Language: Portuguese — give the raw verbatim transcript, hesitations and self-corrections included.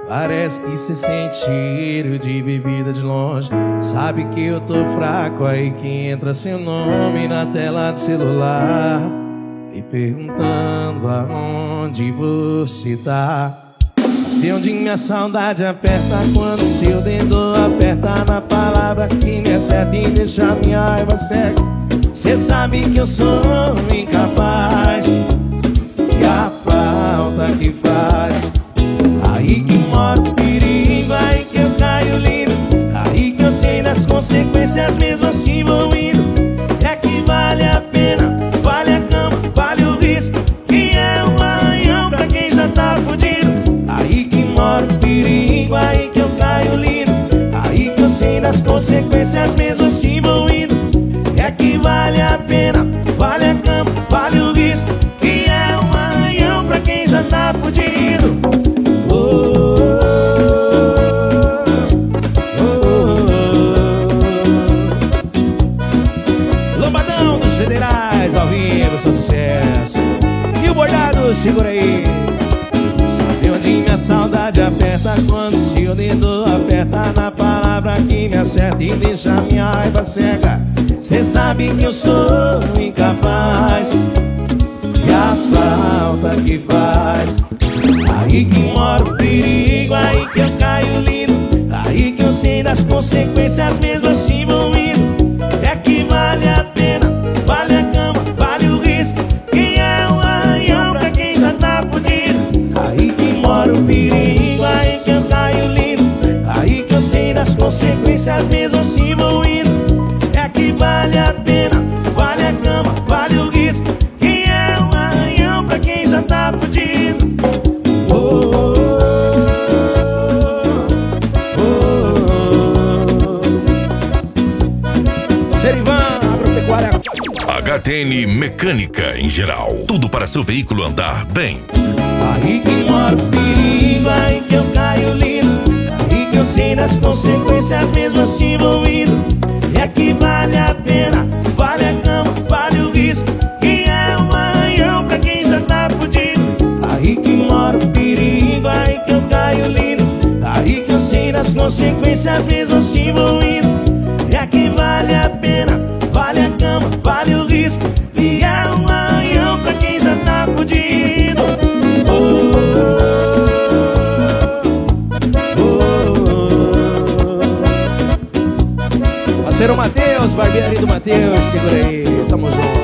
Parece que cê sente cheiro de bebida de longe. Sabe que eu tô fraco, aí que entra seu nome na tela do celular, me perguntando aonde você tá. Sabe onde minha saudade aperta quando seu dedo aperta na palavra que me acerta e deixa minha raiva cega. Cê sabe que eu sou incapaz, e a falta que faz. Aí que mora o perigo, aí que eu caio lindo, aí que eu sei das consequências mesmo assim vou indo. É que vale a pena, vale a cama, vale o risco, que é um arranhão pra quem já tá fudido. Aí que mora o perigo, aí que eu caio lindo, aí que eu sei das consequências mesmo assim vou indo. É que vale a pena, vale a cama, vale o risco, que é um arranhão pra quem já tá fudido. Oh, oh, oh. Lombadão dos Federais, ao vivo, só sucesso. E o bordado, segura aí. Sabe onde minha saudade aperta quando seu dedo aperta na palavra que me acerta e deixa minha raiva cega. Cê sabe que eu sou incapaz, e a falta que faz. Aí que mora o perigo, aí que eu caio lindo, aí que eu sei das consequências mesmo assim vou indo. É que vale a pena, vale a cama, vale o risco, quem é um arranhão pra quem já tá fudido. Aí que mora o perigo, aí que eu caio lindo, aí que eu sei das consequências mesmo assim vou indo. É que vale a pena, vale a cama, vale o risco, quem é um arranhão pra quem já tá fudido. Oh, oh, oh. Serivan, Agropecuária H T N Mecânica em geral, tudo para seu veículo andar bem. Aí que mora o perigo, aí que eu caio lindo, aí que eu sei das consequências mesmo assim vou indo. É que vale a pena, vale a cama, vale o risco, que é um arranhão pra quem já tá fudido. Aí que mora o perigo, aí que eu caio lindo, aí que eu sei das consequências mesmo assim vou indo. É que vale a pena, vale a cama, vale o risco, que é um arranhão pra quem já tá fudido. Oh, oh, oh. Parceiro Matheus, barbearia do Matheus, segura aí, tamo junto.